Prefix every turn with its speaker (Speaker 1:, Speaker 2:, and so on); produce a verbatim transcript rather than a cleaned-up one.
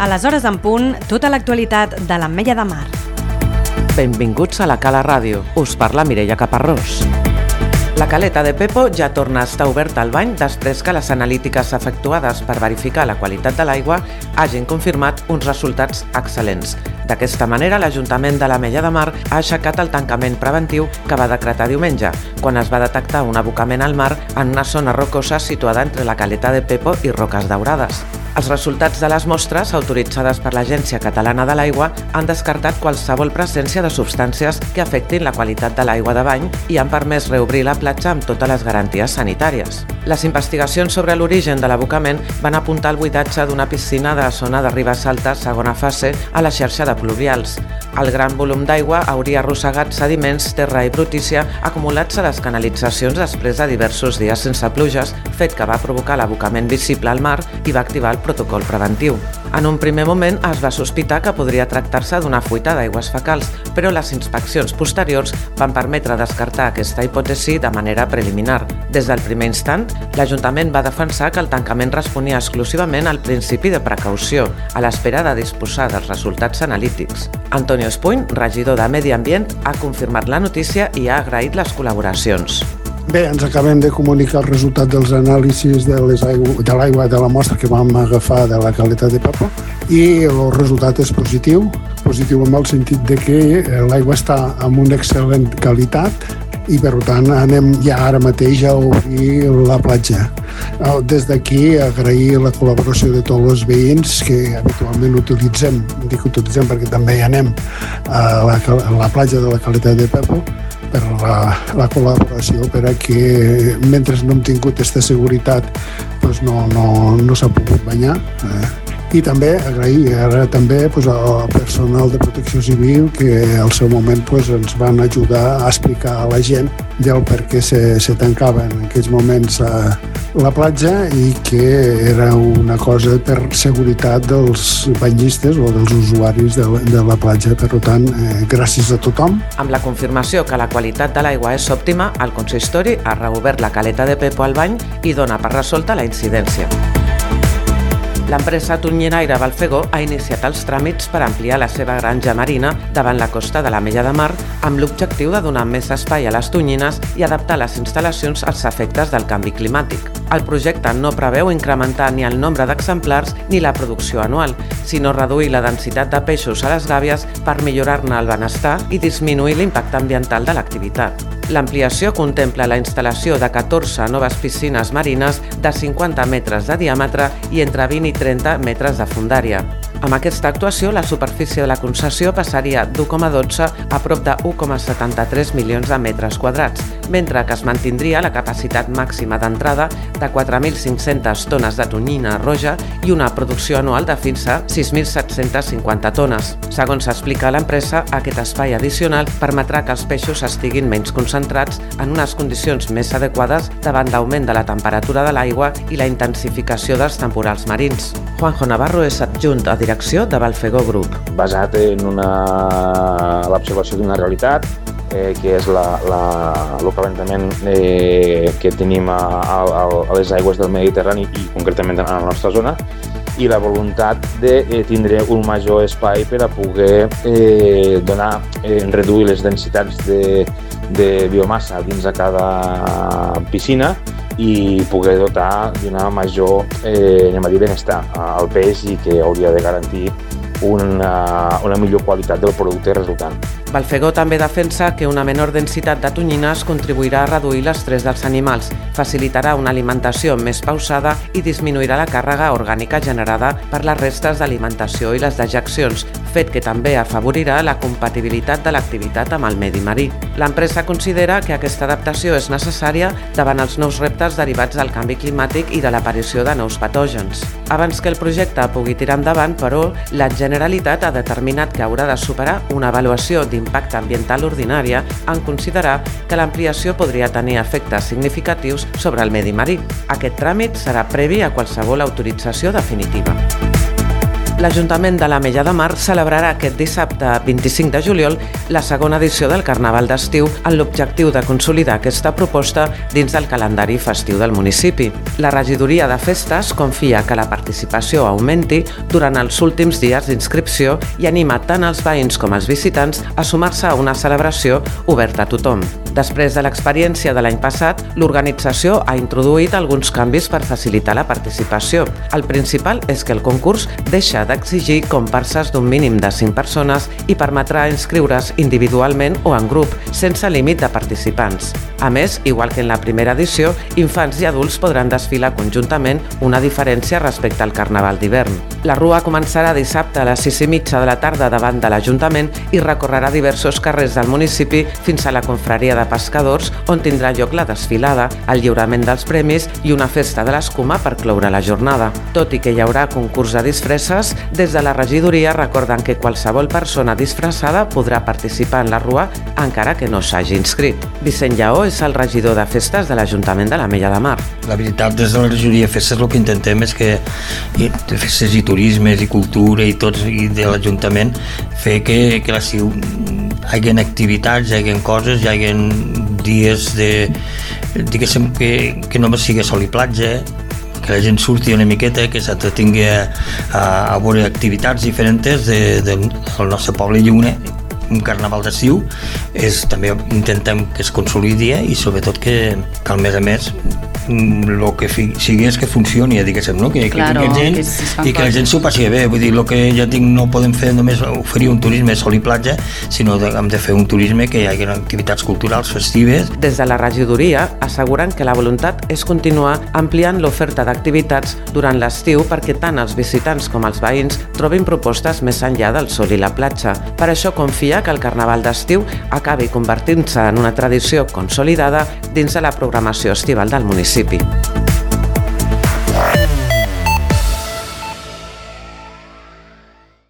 Speaker 1: A les hores en punt, tota l'actualitat de l'Ametlla de Mar.
Speaker 2: Benvinguts a la Cala Ràdio. Us parla Mireia Caparrós. La caleta de Pepo ja torna a estar oberta al bany després que les analítiques efectuades per verificar la qualitat de l'aigua hagin confirmat uns resultats excel·lents. D'aquesta manera, l'Ajuntament de l'Ametlla de Mar ha aixecat el tancament preventiu que va decretar diumenge, quan es va detectar un abocament al mar en una zona rocosa situada entre la caleta de Pepo i Roques Daurades. Els resultats de les mostres, autoritzades per l'Agència Catalana de l'Aigua, han descartat qualsevol presència de substàncies que afectin la qualitat de l'aigua de bany i han permès reobrir la platja amb totes les garanties sanitàries. Les investigacions sobre l'origen de l'abocament van apuntar al buidatge d'una piscina de la zona de Ribes Altes, segona fase, a la xarxa de pluvials. El gran volum d'aigua hauria arrossegat sediments, terra i brutícia acumulats a les canalitzacions després de diversos dies sense pluges, fet que va provocar l'abocament visible al mar i va activar el protocol preventiu. En un primer moment es va sospitar que podria tractar-se d'una fuita d'aigües fecals, però les inspeccions posteriors van permetre descartar aquesta hipòtesi de manera preliminar. Des del primer instant, l'Ajuntament va defensar que el tancament responia exclusivament al principi de precaució, a l'espera de disposar dels resultats analítics. Antonio Espuny, regidor de Medi Ambient, ha confirmat la notícia i ha agraït les col·laboracions.
Speaker 3: Bé, ens acabem de comunicar el resultat dels anàlisis de l'aigua de la mostra que vam agafar de la caleta de Pepo i el resultat és positiu, positiu en el sentit de que l'aigua està amb una excel·lent qualitat i per tant anem ja ara mateix a obrir la platja. Des d'aquí agrair la col·laboració de tots els veïns que habitualment utilitzem, dic utilitzem perquè també hi anem a la, a la platja de la caleta de Pepo, per la, la col·laboració per a que mentre no hem tingut aquesta seguretat doncs no, no, no s'ha pogut banyar. Eh. I també agrair ara també pues, al personal de Protecció Civil que al seu moment pues, ens van ajudar a explicar a la gent del per què se, se tancava en aquells moments a la platja i que era una cosa per seguretat dels banyistes o dels usuaris de la, de la platja. Per tant, eh, gràcies a tothom.
Speaker 2: Amb la confirmació que la qualitat de l'aigua és òptima, el consistori ha reobert la caleta de Pepo al bany i dona per resolta la incidència. L'empresa tonyinaire Balfegó ha iniciat els tràmits per ampliar la seva granja marina davant la costa de l'Ametlla de Mar amb l'objectiu de donar més espai a les tonyines i adaptar les instal·lacions als efectes del canvi climàtic. El projecte no preveu incrementar ni el nombre d'exemplars ni la producció anual, sinó reduir la densitat de peixos a les gàbies per millorar-ne el benestar i disminuir l'impacte ambiental de l'activitat. L'ampliació contempla la instal·lació de catorze noves piscines marines de cinquanta metres de diàmetre i entre vint i trenta metres de fondària. Amb aquesta actuació, la superfície de la concessió passaria d'u coma dotze a prop de u coma setanta-tres milions de metres quadrats, mentre que es mantindria la capacitat màxima d'entrada de quatre mil cinc-centes tones de tonyina roja i una producció anual de fins a sis mil set-cents cinquanta tones. Segons s'explica a l'empresa, aquest espai addicional permetrà que els peixos estiguin menys concentrats en unes condicions més adequades davant l'augment de la temperatura de l'aigua i la intensificació dels temporals marins. Juanjo Navarro és adjunt a direcció de Balfegó Group.
Speaker 4: Basat en una, l'observació d'una realitat, eh, que és la, la, el calentament eh, que tenim a, a, a les aigües del Mediterrani i concretament a la nostra zona, i la voluntat de eh, tindre un major espai per a poder eh, donar, eh, reduir les densitats de, de biomassa dins de cada piscina i poder dotar d'una major eh, anem a dir, benestar al peix i que hauria de garantir una, una millor qualitat del producte resultant.
Speaker 2: Balfegó també defensa que una menor densitat de tonyines contribuirà a reduir l'estrès dels animals, facilitarà una alimentació més pausada i disminuirà la càrrega orgànica generada per les restes d'alimentació i les dejeccions, fet que també afavorirà la compatibilitat de l'activitat amb el medi marí. L'empresa considera que aquesta adaptació és necessària davant els nous reptes derivats del canvi climàtic i de l'aparició de nous patògens. Abans que el projecte pugui tirar endavant, però, la Generalitat ha determinat que haurà de superar una avaluació d'impacte ambiental ordinària en considerar que l'ampliació podria tenir efectes significatius sobre el medi marí. Aquest tràmit serà previ a qualsevol autorització definitiva. L'Ajuntament de l'Ametlla de Mar celebrarà aquest dissabte vint-i-cinc de juliol la segona edició del Carnaval d'estiu amb l'objectiu de consolidar aquesta proposta dins del calendari festiu del municipi. La regidoria de festes confia que la participació augmenti durant els últims dies d'inscripció i anima tant els veïns com els visitants a sumar-se a una celebració oberta a tothom. Després de l'experiència de l'any passat, l'organització ha introduït alguns canvis per facilitar la participació. El principal és que el concurs deixa d'exigir comparses d'un mínim de cinc persones i permetrà inscriure's individualment o en grup, sense límit de participants. A més, igual que en la primera edició, infants i adults podran desfilar conjuntament, una diferència respecte al Carnaval d'hivern. La rua començarà dissabte a les sis i mitja de la tarda davant de l'Ajuntament i recorrerà diversos carrers del municipi fins a la confraria de pescadors, on tindrà lloc la desfilada, el lliurament dels premis i una festa de l'escuma per cloure la jornada. Tot i que hi haurà concurs de disfresses, des de la regidoria recorden que qualsevol persona disfressada podrà participar en la rua encara que no s'hagi inscrit. Vicent Lleó és el regidor de festes de l'Ajuntament de l'Ametlla de Mar.
Speaker 5: La veritat, des de la regidoria de festes el que intentem és que de festes i turismes i cultura i tots i de l'Ajuntament fer que, que l'estiu hi hagi activitats, hi hagi coses, hi hagi dies de, diguéssim, que, que només sigui sol i platja, que la gent surti una miqueta, que s'entretingui a, a, a veure activitats diferents de, de, del nostre poble lluna. Un carnaval d'estiu és, també intentem que es consolidi i sobretot que, que al mes a mes el que sigui és que funcioni, diguéssim, no? que, claro, que, gent, que si i que la gent s'ho passi bé. Vull dir, el que ja dic, no podem fer només oferir un turisme sol i platja, sinó que hem de fer un turisme que hi hagi activitats culturals festives.
Speaker 2: Des de la regidoria asseguren que la voluntat és continuar ampliant l'oferta d'activitats durant l'estiu perquè tant els visitants com els veïns trobin propostes més enllà del sol i la platja. Per això confia que el Carnaval d'estiu acabi convertint-se en una tradició consolidada dins de la programació estival del municipi.